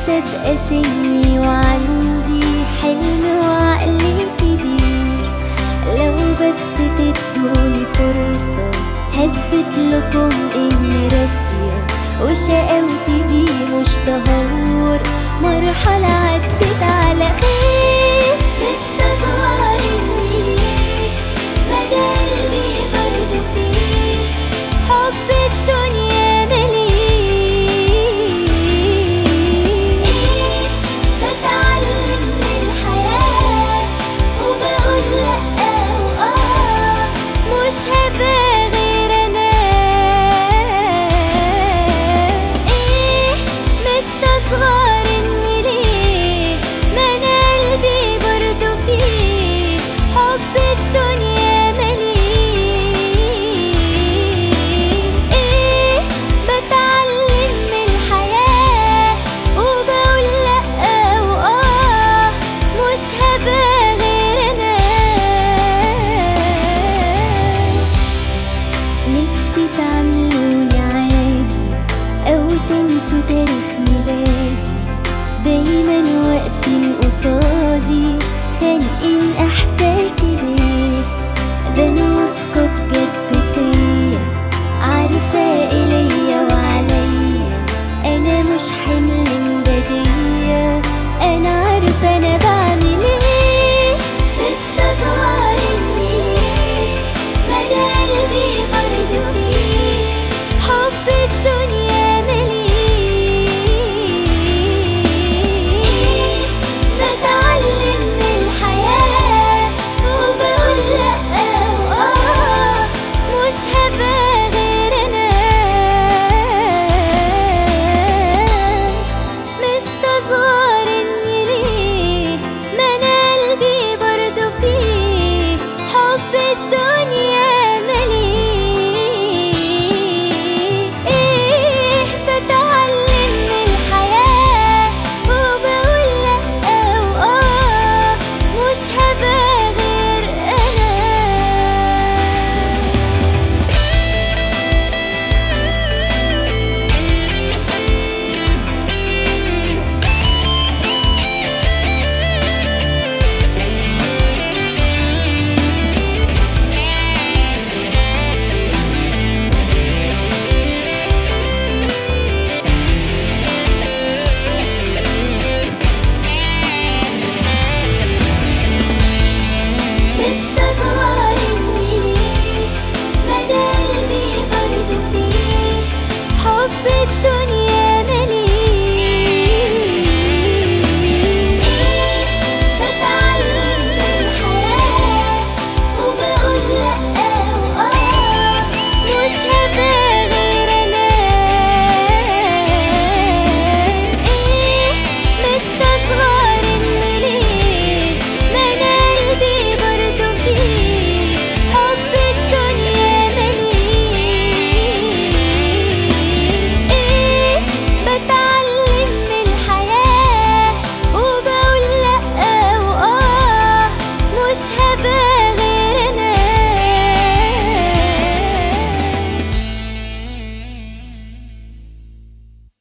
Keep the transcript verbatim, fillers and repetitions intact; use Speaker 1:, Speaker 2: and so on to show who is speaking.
Speaker 1: سابقة سني وعندي حلم وعقلي كبير. لو بس تدوني فرصة هثبت لكم اني راسية وشقاوتي دي مش تهور، مرحلة عدت على خير. مستصغر اني ليه مدى قلبي برضو فيه حب الدنيا مليه. ايه بتعلم من الحياة وبقول لأ وآه مش هبقى غير أنا. ايه مستصغر اني ليه ما انا قلبي برضو فيه حب الدنيا مليه. ايه بتعلم من الحياة وبقول لأ وآه مش هبقى غير أنا. نفسي تعملوني عادي أو تنسوا تاريخ ميلادي، دايما واقفين قصادي خانقين إحساسي ليه. ده أنا واثقة بجد فيا عارفة إيه ليا وعليا، أنا مش حمل بدية، أنا عارفة أنا بعمل إيه. مستصغر إني ليه مدى قلبي برضو فيه حب الدنيا مليه. بتعلم من الحياة وبقول لأ وآه مش هبقى غير أنا. مستصغر إني ليه ما أنا قلبي برضو فيه حب الدنيا مليه. إيه بتعلم من الحياة وبقول لأ وآه مش هبقى غير أنا. مستصغر إني ليه مدى قلبي برضو فيه حب الدنيا مليه. إيه بتعلم من الحياة وبقول لأ وآه مش هبقى غير أنا. إيه مستصغر إني ليه ما أنا قلبي برضو فيه حب الدنيا مليه. ايه بتعلم من الحياة وبقول لأ وآه مش هبقى